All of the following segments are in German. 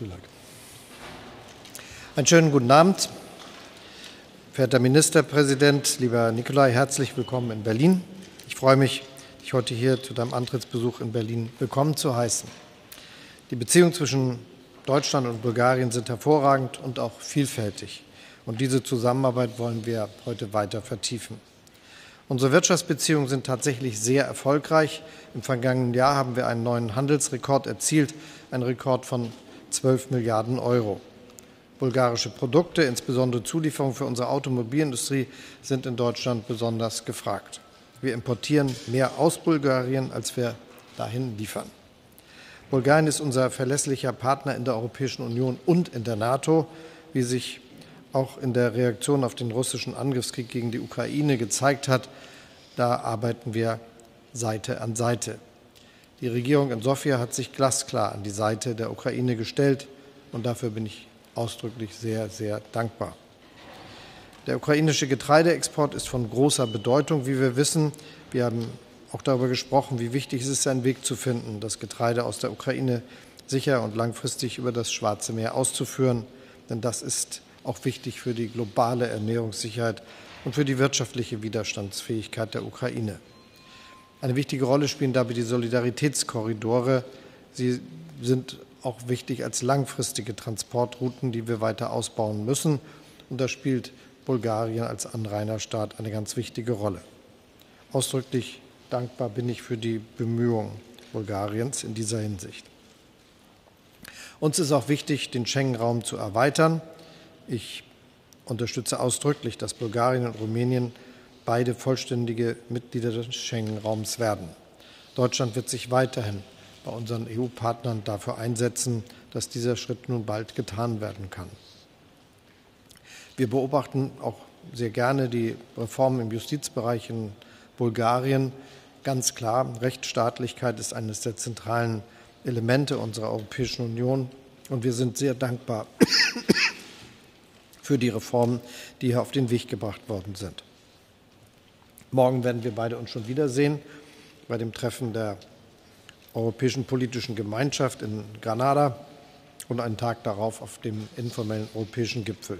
Vielen Dank. Einen schönen guten Abend. Verehrter Ministerpräsident, lieber Nicolai, herzlich willkommen in Berlin. Ich freue mich, dich heute hier zu deinem Antrittsbesuch in Berlin willkommen zu heißen. Die Beziehungen zwischen Deutschland und Bulgarien sind hervorragend und auch vielfältig. Und diese Zusammenarbeit wollen wir heute weiter vertiefen. Unsere Wirtschaftsbeziehungen sind tatsächlich sehr erfolgreich. Im vergangenen Jahr haben wir einen neuen Handelsrekord erzielt, einen Rekord von 12 Milliarden Euro. Bulgarische Produkte, insbesondere Zulieferungen für unsere Automobilindustrie, sind in Deutschland besonders gefragt. Wir importieren mehr aus Bulgarien, als wir dahin liefern. Bulgarien ist unser verlässlicher Partner in der Europäischen Union und in der NATO, wie sich auch in der Reaktion auf den russischen Angriffskrieg gegen die Ukraine gezeigt hat. Da arbeiten wir Seite an Seite. Die Regierung in Sofia hat sich glasklar an die Seite der Ukraine gestellt, und dafür bin ich ausdrücklich sehr, sehr dankbar. Der ukrainische Getreideexport ist von großer Bedeutung, wie wir wissen. Wir haben auch darüber gesprochen, wie wichtig es ist, einen Weg zu finden, das Getreide aus der Ukraine sicher und langfristig über das Schwarze Meer auszuführen. Denn das ist auch wichtig für die globale Ernährungssicherheit und für die wirtschaftliche Widerstandsfähigkeit der Ukraine. Eine wichtige Rolle spielen dabei die Solidaritätskorridore. Sie sind auch wichtig als langfristige Transportrouten, die wir weiter ausbauen müssen. Und da spielt Bulgarien als Anrainerstaat eine ganz wichtige Rolle. Ausdrücklich dankbar bin ich für die Bemühungen Bulgariens in dieser Hinsicht. Uns ist auch wichtig, den Schengen-Raum zu erweitern. Ich unterstütze ausdrücklich, dass Bulgarien und Rumänien beide vollständige Mitglieder des Schengen-Raums werden. Deutschland wird sich weiterhin bei unseren EU-Partnern dafür einsetzen, dass dieser Schritt nun bald getan werden kann. Wir beobachten auch sehr gerne die Reformen im Justizbereich in Bulgarien. Ganz klar, Rechtsstaatlichkeit ist eines der zentralen Elemente unserer Europäischen Union, und wir sind sehr dankbar für die Reformen, die hier auf den Weg gebracht worden sind. Morgen werden wir beide uns schon wiedersehen bei dem Treffen der Europäischen Politischen Gemeinschaft in Granada und einen Tag darauf auf dem informellen Europäischen Gipfel.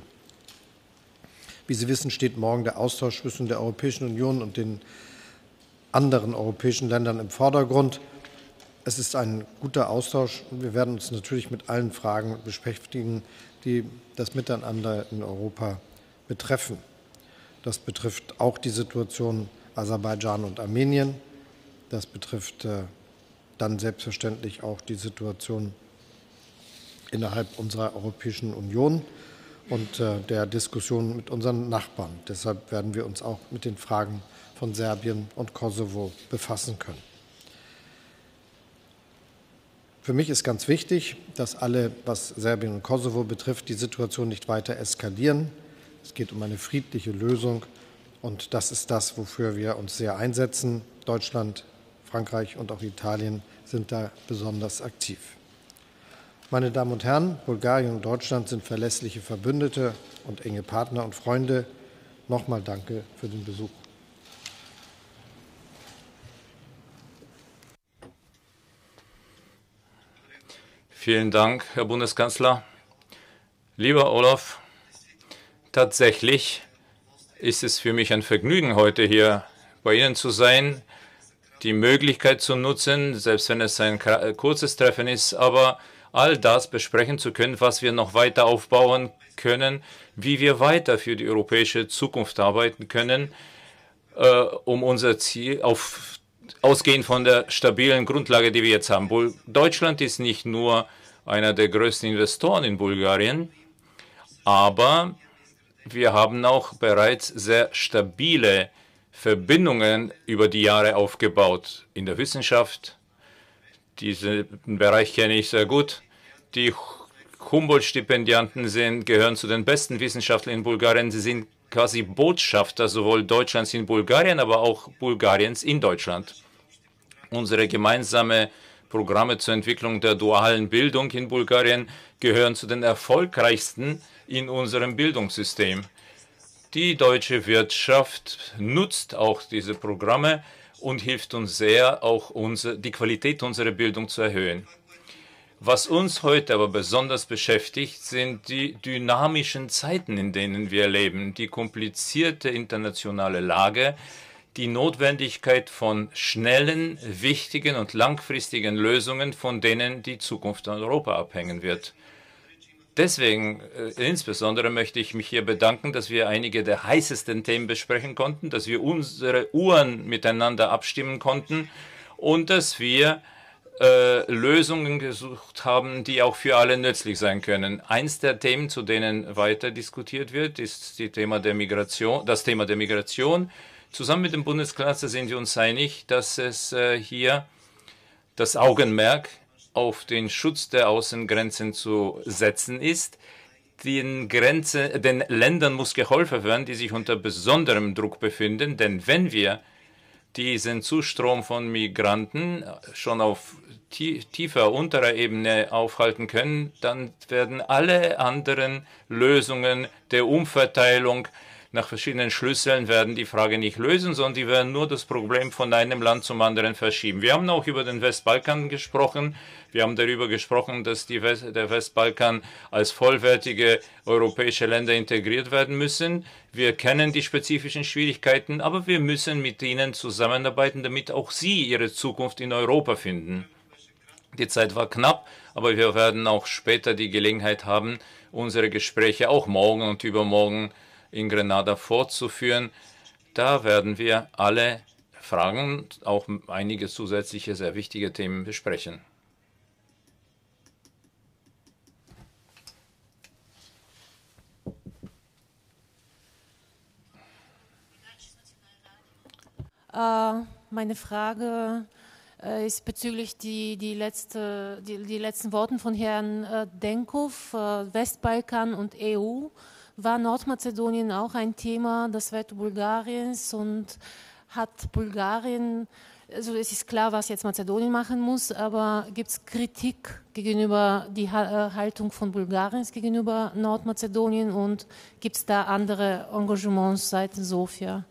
Wie Sie wissen, steht morgen der Austausch zwischen der Europäischen Union und den anderen europäischen Ländern im Vordergrund. Es ist ein guter Austausch, und wir werden uns natürlich mit allen Fragen beschäftigen, die das Miteinander in Europa betreffen. Das betrifft auch die Situation Aserbaidschan und Armenien. Das betrifft dann selbstverständlich auch die Situation innerhalb unserer Europäischen Union und der Diskussion mit unseren Nachbarn. Deshalb werden wir uns auch mit den Fragen von Serbien und Kosovo befassen können. Für mich ist ganz wichtig, dass alle, was Serbien und Kosovo betrifft, die Situation nicht weiter eskalieren. Es geht um eine friedliche Lösung, und das ist das, wofür wir uns sehr einsetzen. Deutschland, Frankreich und auch Italien sind da besonders aktiv. Meine Damen und Herren, Bulgarien und Deutschland sind verlässliche Verbündete und enge Partner und Freunde. Nochmal danke für den Besuch. Vielen Dank, Herr Bundeskanzler. Lieber Olaf, tatsächlich ist es für mich ein Vergnügen, heute hier bei Ihnen zu sein, die Möglichkeit zu nutzen, selbst wenn es ein kurzes Treffen ist, aber all das besprechen zu können, was wir noch weiter aufbauen können, wie wir weiter für die europäische Zukunft arbeiten können, um unser Ziel ausgehend von der stabilen Grundlage, die wir jetzt haben. Deutschland ist nicht nur einer der größten Investoren in Bulgarien, aber wir haben auch bereits sehr stabile Verbindungen über die Jahre aufgebaut in der Wissenschaft. Diesen Bereich kenne ich sehr gut. Die Humboldt-Stipendianten gehören zu den besten Wissenschaftlern in Bulgarien. Sie sind quasi Botschafter sowohl Deutschlands in Bulgarien, aber auch Bulgariens in Deutschland. Unsere gemeinsamen Programme zur Entwicklung der dualen Bildung in Bulgarien gehören zu den erfolgreichsten in unserem Bildungssystem. Die deutsche Wirtschaft nutzt auch diese Programme und hilft uns sehr, auch die Qualität unserer Bildung zu erhöhen. Was uns heute aber besonders beschäftigt, sind die dynamischen Zeiten, in denen wir leben, die komplizierte internationale Lage, die Notwendigkeit von schnellen, wichtigen und langfristigen Lösungen, von denen die Zukunft in Europa abhängen wird. Deswegen insbesondere möchte ich mich hier bedanken, dass wir einige der heißesten Themen besprechen konnten, dass wir unsere Uhren miteinander abstimmen konnten und dass wir Lösungen gesucht haben, die auch für alle nützlich sein können. Eins der Themen, zu denen weiter diskutiert wird, ist das Thema der Migration. Zusammen mit dem Bundeskanzler sind wir uns einig, dass es hier das Augenmerk auf den Schutz der Außengrenzen zu setzen ist. Den Ländern muss geholfen werden, die sich unter besonderem Druck befinden, denn wenn wir diesen Zustrom von Migranten schon auf tiefer, unterer Ebene aufhalten können, dann werden alle anderen Lösungen der Umverteilung nach verschiedenen Schlüsseln werden die Frage nicht lösen, sondern die werden nur das Problem von einem Land zum anderen verschieben. Wir haben auch über den Westbalkan gesprochen. Wir haben darüber gesprochen, dass der Westbalkan als vollwertige europäische Länder integriert werden müssen. Wir kennen die spezifischen Schwierigkeiten, aber wir müssen mit ihnen zusammenarbeiten, damit auch sie ihre Zukunft in Europa finden. Die Zeit war knapp, aber wir werden auch später die Gelegenheit haben, unsere Gespräche auch morgen und übermorgen in Grenada fortzuführen. Da werden wir alle Fragen, auch einige zusätzliche sehr wichtige Themen besprechen. Meine Frage ist bezüglich die letzten Worten von Herrn Denkov, Westbalkan und EU. War Nordmazedonien auch ein Thema des Veto Bulgariens und hat Bulgarien, also es ist klar, was jetzt Mazedonien machen muss, aber gibt es Kritik gegenüber die Haltung von Bulgariens gegenüber Nordmazedonien und gibt es da andere Engagements seitens Sofia?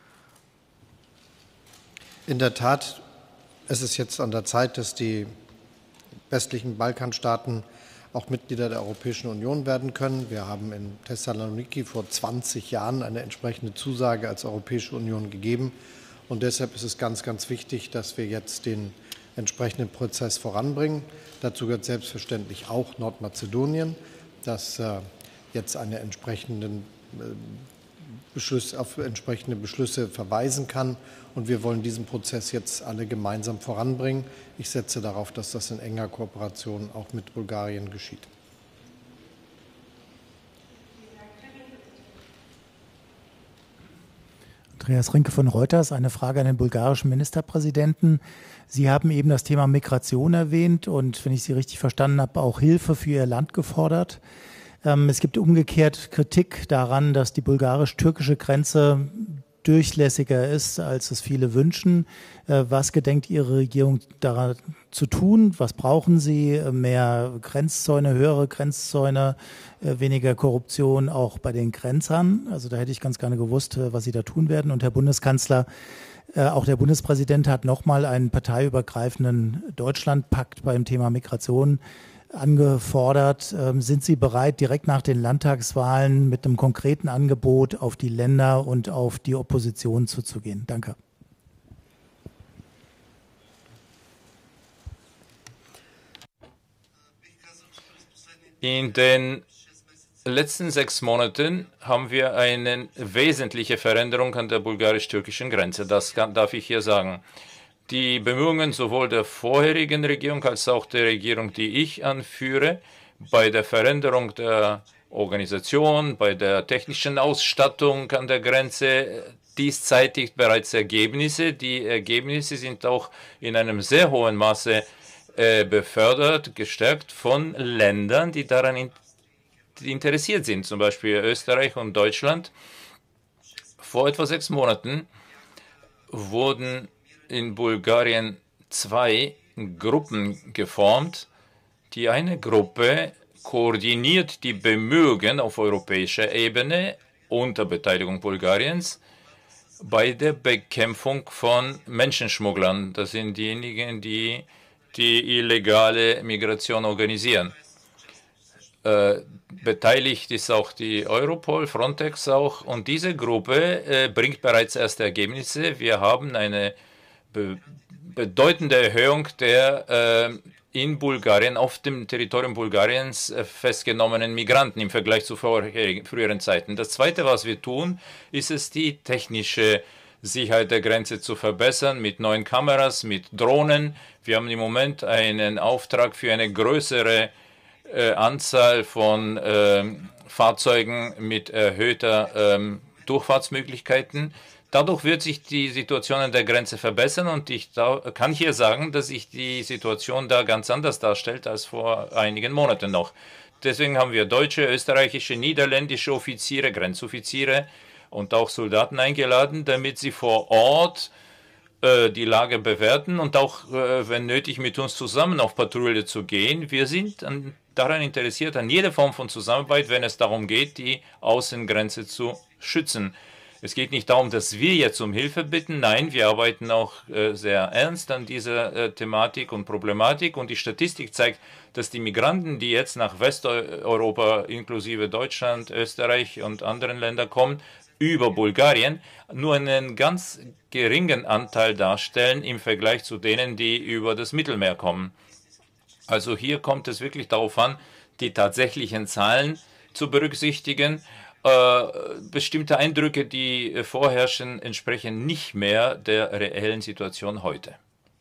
In der Tat, es ist jetzt an der Zeit, dass die westlichen Balkanstaaten auch Mitglieder der Europäischen Union werden können. Wir haben in Thessaloniki vor 20 Jahren eine entsprechende Zusage als Europäische Union gegeben. Und deshalb ist es ganz, ganz wichtig, dass wir jetzt den entsprechenden Prozess voranbringen. Dazu gehört selbstverständlich auch Nordmazedonien, das jetzt einen entsprechenden auf entsprechende Beschlüsse verweisen kann. Und wir wollen diesen Prozess jetzt alle gemeinsam voranbringen. Ich setze darauf, dass das in enger Kooperation auch mit Bulgarien geschieht. Andreas Rinke von Reuters, eine Frage an den bulgarischen Ministerpräsidenten. Sie haben eben das Thema Migration erwähnt und, wenn ich Sie richtig verstanden habe, auch Hilfe für Ihr Land gefordert. Es gibt umgekehrt Kritik daran, dass die bulgarisch-türkische Grenze durchlässiger ist, als es viele wünschen. Was gedenkt Ihre Regierung daran zu tun? Was brauchen Sie? Mehr Grenzzäune, höhere Grenzzäune, weniger Korruption auch bei den Grenzern? Also da hätte ich ganz gerne gewusst, was Sie da tun werden. Und Herr Bundeskanzler, auch der Bundespräsident hat nochmal einen parteiübergreifenden Deutschlandpakt beim Thema Migration angefordert. Sind Sie bereit, direkt nach den Landtagswahlen mit einem konkreten Angebot auf die Länder und auf die Opposition zuzugehen? Danke. In den letzten 6 Monaten haben wir eine wesentliche Veränderung an der bulgarisch-türkischen Grenze. Das darf ich hier sagen. Die Bemühungen sowohl der vorherigen Regierung als auch der Regierung, die ich anführe, bei der Veränderung der Organisation, bei der technischen Ausstattung an der Grenze, dies zeitigt bereits Ergebnisse. Die Ergebnisse sind auch in einem sehr hohen Maße befördert, gestärkt von Ländern, die daran interessiert sind, zum Beispiel Österreich und Deutschland. Vor etwa 6 Monaten wurden in Bulgarien 2 Gruppen geformt. Die eine Gruppe koordiniert die Bemühungen auf europäischer Ebene unter Beteiligung Bulgariens bei der Bekämpfung von Menschenschmugglern. Das sind diejenigen, die die illegale Migration organisieren. Beteiligt ist auch die Europol, Frontex auch, und diese Gruppe bringt bereits erste Ergebnisse. Wir haben eine bedeutende Erhöhung der in Bulgarien, auf dem Territorium Bulgariens festgenommenen Migranten im Vergleich zu früheren Zeiten. Das Zweite, was wir tun, ist es, die technische Sicherheit der Grenze zu verbessern mit neuen Kameras, mit Drohnen. Wir haben im Moment einen Auftrag für eine größere Anzahl von Fahrzeugen mit erhöhter Durchfahrtsmöglichkeiten. Dadurch wird sich die Situation an der Grenze verbessern und ich kann hier sagen, dass sich die Situation da ganz anders darstellt als vor einigen Monaten noch. Deswegen haben wir deutsche, österreichische, niederländische Offiziere, Grenzoffiziere und auch Soldaten eingeladen, damit sie vor Ort die Lage bewerten und auch, wenn nötig, mit uns zusammen auf Patrouille zu gehen. Wir sind daran interessiert, an jeder Form von Zusammenarbeit, wenn es darum geht, die Außengrenze zu schützen. Es geht nicht darum, dass wir jetzt um Hilfe bitten. Nein, wir arbeiten auch sehr ernst an dieser Thematik und Problematik. Und die Statistik zeigt, dass die Migranten, die jetzt nach Westeuropa inklusive Deutschland, Österreich und anderen Ländern kommen, über Bulgarien, nur einen ganz geringen Anteil darstellen im Vergleich zu denen, die über das Mittelmeer kommen. Also hier kommt es wirklich darauf an, die tatsächlichen Zahlen zu berücksichtigen. Bestimmte Eindrücke, die vorherrschen, entsprechen nicht mehr der reellen Situation heute.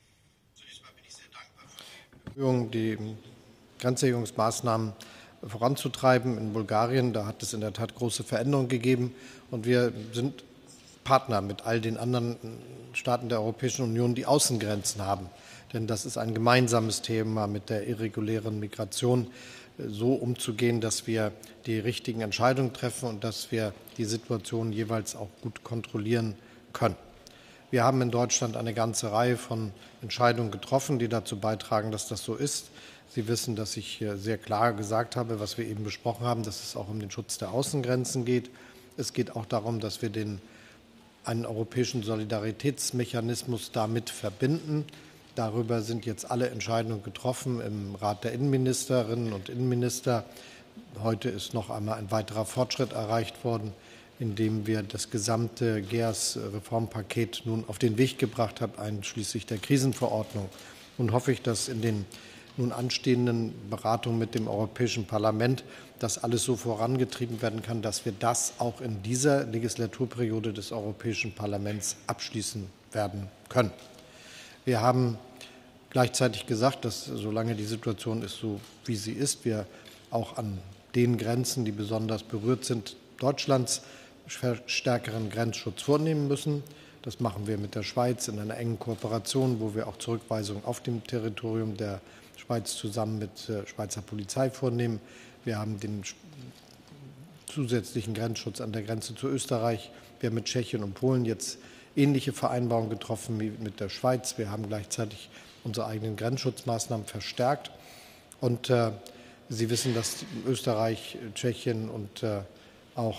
Die Grenzsicherungsmaßnahmen voranzutreiben in Bulgarien, da hat es in der Tat große Veränderungen gegeben und wir sind Partner mit all den anderen Staaten der Europäischen Union, die Außengrenzen haben. Denn das ist ein gemeinsames Thema, mit der irregulären Migration so umzugehen, dass wir die richtigen Entscheidungen treffen und dass wir die Situation jeweils auch gut kontrollieren können. Wir haben in Deutschland eine ganze Reihe von Entscheidungen getroffen, die dazu beitragen, dass das so ist. Sie wissen, dass ich sehr klar gesagt habe, was wir eben besprochen haben, dass es auch um den Schutz der Außengrenzen geht. Es geht auch darum, dass wir einen europäischen Solidaritätsmechanismus damit verbinden. Darüber sind jetzt alle Entscheidungen getroffen im Rat der Innenministerinnen und Innenminister. Heute ist noch einmal ein weiterer Fortschritt erreicht worden, indem wir das gesamte GEAS-Reformpaket nun auf den Weg gebracht haben, einschließlich der Krisenverordnung. Nun hoffe ich, dass in den nun anstehenden Beratungen mit dem Europäischen Parlament das alles so vorangetrieben werden kann, dass wir das auch in dieser Legislaturperiode des Europäischen Parlaments abschließen werden können. Wir haben gleichzeitig gesagt, dass solange die Situation ist, so wie sie ist, wir auch an den Grenzen, die besonders berührt sind, Deutschlands stärkeren Grenzschutz vornehmen müssen. Das machen wir mit der Schweiz in einer engen Kooperation, wo wir auch Zurückweisungen auf dem Territorium der Schweiz zusammen mit Schweizer Polizei vornehmen. Wir haben den zusätzlichen Grenzschutz an der Grenze zu Österreich. Wir haben mit Tschechien und Polen jetzt ähnliche Vereinbarungen getroffen wie mit der Schweiz. Wir haben gleichzeitig unsere eigenen Grenzschutzmaßnahmen verstärkt. Und Sie wissen, dass Österreich, Tschechien und auch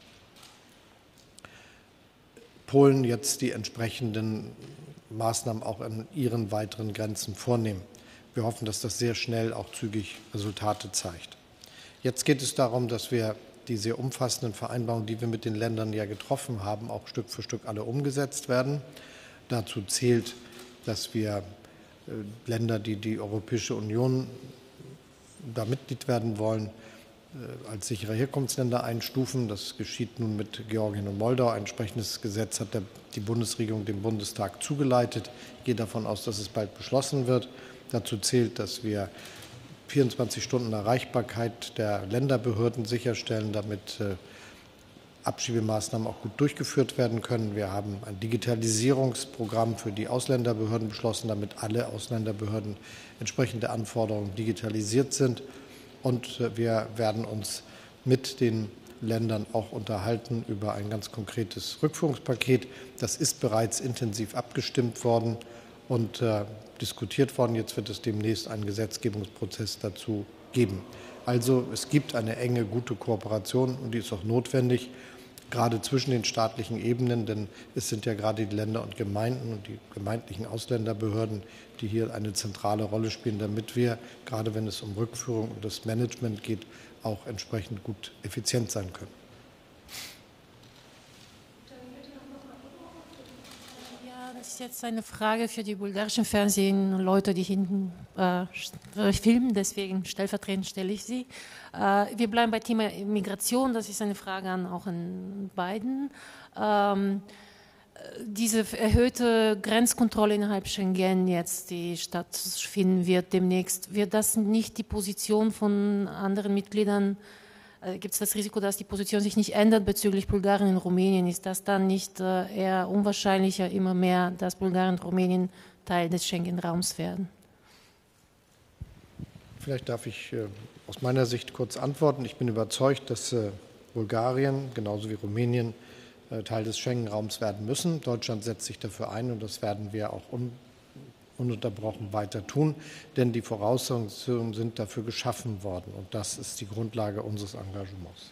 Polen jetzt die entsprechenden Maßnahmen auch an ihren weiteren Grenzen vornehmen. Wir hoffen, dass das sehr schnell auch zügig Resultate zeigt. Jetzt geht es darum, dass wir die sehr umfassenden Vereinbarungen, die wir mit den Ländern ja getroffen haben, auch Stück für Stück alle umgesetzt werden. Dazu zählt, dass wir Länder, die die Europäische Union da Mitglied werden wollen, als sichere Herkunftsländer einstufen. Das geschieht nun mit Georgien und Moldau. Ein entsprechendes Gesetz hat die Bundesregierung dem Bundestag zugeleitet. Ich gehe davon aus, dass es bald beschlossen wird. Dazu zählt, dass wir 24 Stunden Erreichbarkeit der Länderbehörden sicherstellen, damit Abschiebemaßnahmen auch gut durchgeführt werden können. Wir haben ein Digitalisierungsprogramm für die Ausländerbehörden beschlossen, damit alle Ausländerbehörden entsprechende Anforderungen digitalisiert sind. Und wir werden uns mit den Ländern auch unterhalten über ein ganz konkretes Rückführungspaket. Das ist bereits intensiv abgestimmt worden und diskutiert worden. Jetzt wird es demnächst einen Gesetzgebungsprozess dazu geben. Also es gibt eine enge, gute Kooperation und die ist auch notwendig. gerade zwischen den staatlichen Ebenen, denn es sind ja gerade die Länder und Gemeinden und die gemeindlichen Ausländerbehörden, die hier eine zentrale Rolle spielen, damit wir, gerade wenn es um Rückführung und das Management geht, auch entsprechend gut effizient sein können. Das ist jetzt eine Frage für die bulgarischen Fernsehleute, die hinten filmen, deswegen stellvertretend stelle ich sie. Wir bleiben bei Thema Migration, das ist eine Frage auch an beiden. Diese erhöhte Grenzkontrolle innerhalb Schengen jetzt, die stattfinden wird demnächst, wird das nicht die Position von anderen Mitgliedern, gibt es das Risiko, dass die Position sich nicht ändert bezüglich Bulgarien und Rumänien? Ist das dann nicht eher unwahrscheinlicher, immer mehr, dass Bulgarien und Rumänien Teil des Schengen-Raums werden? Vielleicht darf ich aus meiner Sicht kurz antworten. Ich bin überzeugt, dass Bulgarien genauso wie Rumänien Teil des Schengen-Raums werden müssen. Deutschland setzt sich dafür ein und das werden wir auch ununterbrochen weiter tun, denn die Voraussetzungen sind dafür geschaffen worden und das ist die Grundlage unseres Engagements.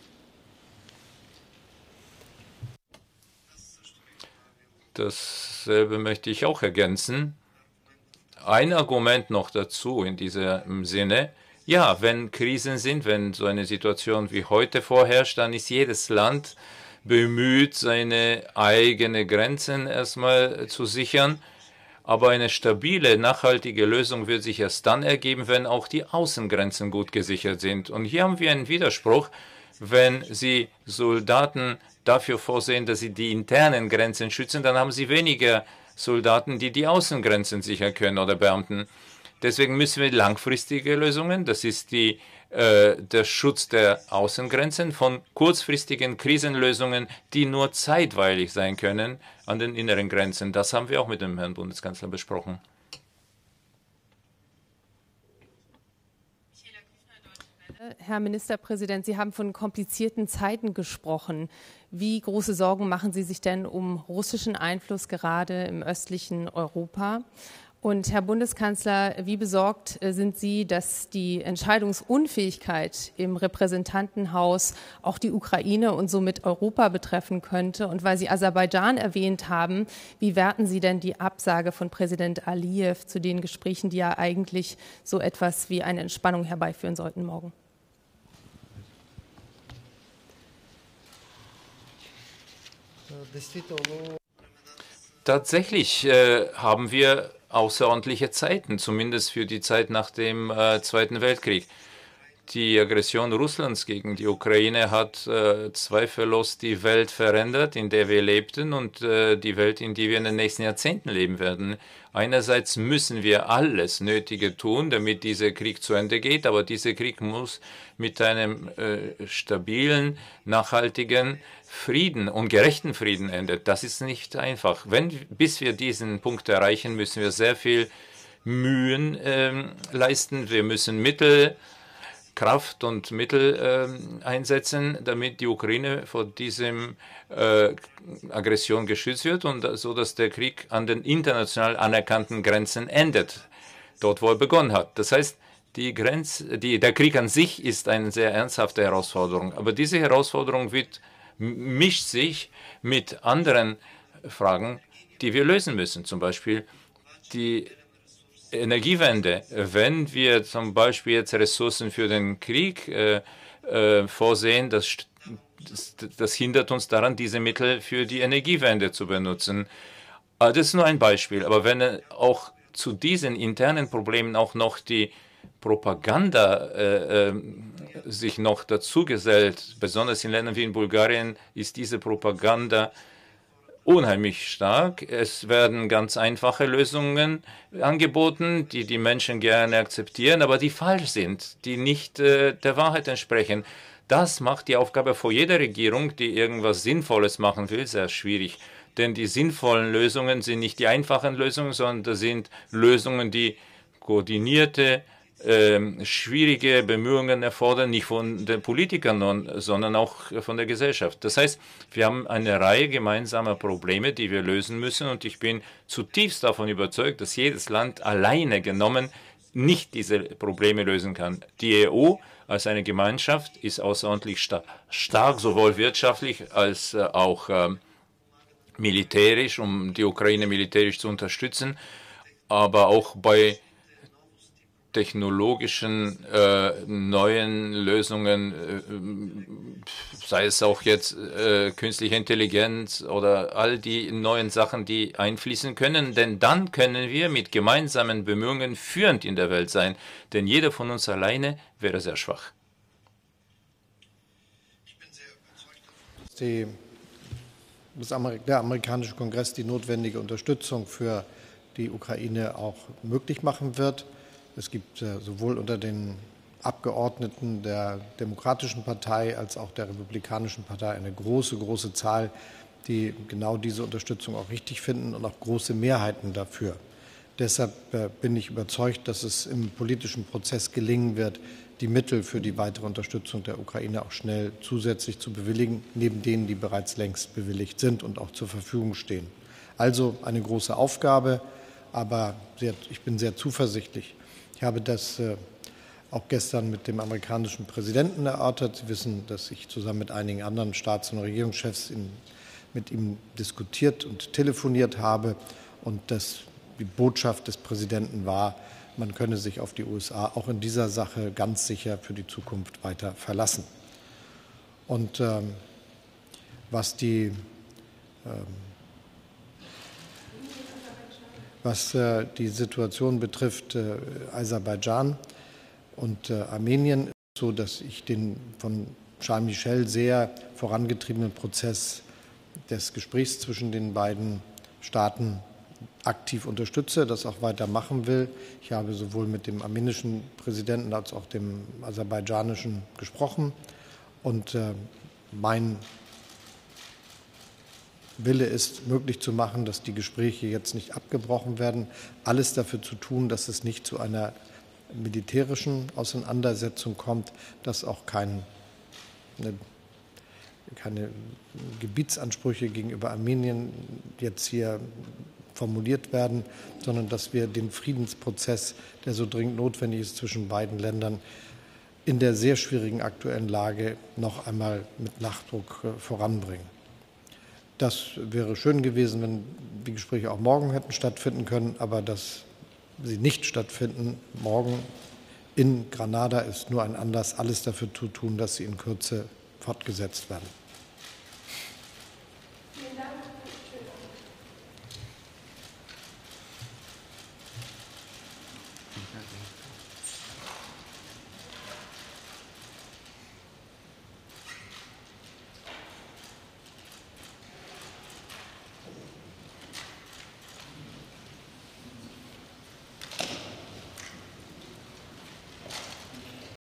Dasselbe möchte ich auch ergänzen. Ein Argument noch dazu in diesem Sinne. Ja, wenn Krisen sind, wenn so eine Situation wie heute vorherrscht, dann ist jedes Land bemüht, seine eigenen Grenzen erstmal zu sichern. Aber eine stabile, nachhaltige Lösung wird sich erst dann ergeben, wenn auch die Außengrenzen gut gesichert sind. Und hier haben wir einen Widerspruch, wenn Sie Soldaten dafür vorsehen, dass sie die internen Grenzen schützen, dann haben Sie weniger Soldaten, die die Außengrenzen sichern können oder Beamten. Deswegen müssen wir langfristige Lösungen, das ist der Schutz der Außengrenzen, von kurzfristigen Krisenlösungen, die nur zeitweilig sein können, an den inneren Grenzen. Das haben wir auch mit dem Herrn Bundeskanzler besprochen. Herr Ministerpräsident, Sie haben von komplizierten Zeiten gesprochen. Wie große Sorgen machen Sie sich denn um russischen Einfluss gerade im östlichen Europa? Und Herr Bundeskanzler, wie besorgt sind Sie, dass die Entscheidungsunfähigkeit im Repräsentantenhaus auch die Ukraine und somit Europa betreffen könnte? Und weil Sie Aserbaidschan erwähnt haben, wie werten Sie denn die Absage von Präsident Aliyev zu den Gesprächen, die ja eigentlich so etwas wie eine Entspannung herbeiführen sollten morgen? Tatsächlich haben wir außerordentliche Zeiten, zumindest für die Zeit nach dem Zweiten Weltkrieg. Die Aggression Russlands gegen die Ukraine hat zweifellos die Welt verändert, in der wir lebten und die Welt, in der wir in den nächsten Jahrzehnten leben werden. Einerseits müssen wir alles Nötige tun, damit dieser Krieg zu Ende geht, aber dieser Krieg muss mit einem stabilen, nachhaltigen Frieden und gerechten Frieden endet. Das ist nicht einfach. Bis wir diesen Punkt erreichen, müssen wir sehr viel Mühen leisten. Wir müssen Kraft und Mittel einsetzen, damit die Ukraine vor diesem Aggression geschützt wird und so, dass der Krieg an den international anerkannten Grenzen endet, dort, wo er begonnen hat. Das heißt, der Krieg an sich ist eine sehr ernsthafte Herausforderung, aber diese Herausforderung mischt sich mit anderen Fragen, die wir lösen müssen, zum Beispiel die Energiewende. Wenn wir zum Beispiel jetzt Ressourcen für den Krieg vorsehen, das hindert uns daran, diese Mittel für die Energiewende zu benutzen. Das ist nur ein Beispiel. Aber wenn auch zu diesen internen Problemen auch noch die Propaganda sich noch dazu gesellt, besonders in Ländern wie in Bulgarien, ist diese Propaganda unheimlich stark. Es werden ganz einfache Lösungen angeboten, die die Menschen gerne akzeptieren, aber die falsch sind, die nicht der Wahrheit entsprechen. Das macht die Aufgabe vor jeder Regierung, die irgendwas Sinnvolles machen will, sehr schwierig. Denn die sinnvollen Lösungen sind nicht die einfachen Lösungen, sondern das sind Lösungen, die koordinierte, schwierige Bemühungen erfordern, nicht von den Politikern, sondern auch von der Gesellschaft. Das heißt, wir haben eine Reihe gemeinsamer Probleme, die wir lösen müssen. Und ich bin zutiefst davon überzeugt, dass jedes Land alleine genommen nicht diese Probleme lösen kann. Die EU als eine Gemeinschaft, ist außerordentlich stark, sowohl wirtschaftlich als auch militärisch, um die Ukraine militärisch zu unterstützen, aber auch bei technologischen neuen Lösungen, sei es auch jetzt künstliche Intelligenz oder all die neuen Sachen, die einfließen können. Denn dann können wir mit gemeinsamen Bemühungen führend in der Welt sein. Denn jeder von uns alleine wäre sehr schwach. Der amerikanische Kongress die notwendige Unterstützung für die Ukraine auch möglich machen wird. Es gibt sowohl unter den Abgeordneten der Demokratischen Partei als auch der Republikanischen Partei eine große Zahl, die genau diese Unterstützung auch richtig finden und auch große Mehrheiten dafür. Deshalb bin ich überzeugt, dass es im politischen Prozess gelingen wird, die Mittel für die weitere Unterstützung der Ukraine auch schnell zusätzlich zu bewilligen, neben denen, die bereits längst bewilligt sind und auch zur Verfügung stehen. Also eine große Aufgabe, aber ich bin sehr zuversichtlich. Ich habe das auch gestern mit dem amerikanischen Präsidenten erörtert. Sie wissen, dass ich zusammen mit einigen anderen Staats- und Regierungschefs mit ihm diskutiert und telefoniert habe und dass die Botschaft des Präsidenten war, man könne sich auf die USA auch in dieser Sache ganz sicher für die Zukunft weiter verlassen. Und was die Situation betrifft, Aserbaidschan und Armenien, ist es so, dass ich den von Charles Michel sehr vorangetriebenen Prozess des Gesprächs zwischen den beiden Staaten aktiv unterstütze, das auch weitermachen will. Ich habe sowohl mit dem armenischen Präsidenten als auch dem aserbaidschanischen gesprochen und mein Wille ist, möglich zu machen, dass die Gespräche jetzt nicht abgebrochen werden, alles dafür zu tun, dass es nicht zu einer militärischen Auseinandersetzung kommt, dass auch keine Gebietsansprüche gegenüber Armenien jetzt hier formuliert werden, sondern dass wir den Friedensprozess, der so dringend notwendig ist zwischen beiden Ländern, in der sehr schwierigen aktuellen Lage noch einmal mit Nachdruck voranbringen. Das wäre schön gewesen, wenn die Gespräche auch morgen hätten stattfinden können, aber dass sie nicht stattfinden morgen in Granada ist nur ein Anlass, alles dafür zu tun, dass sie in Kürze fortgesetzt werden.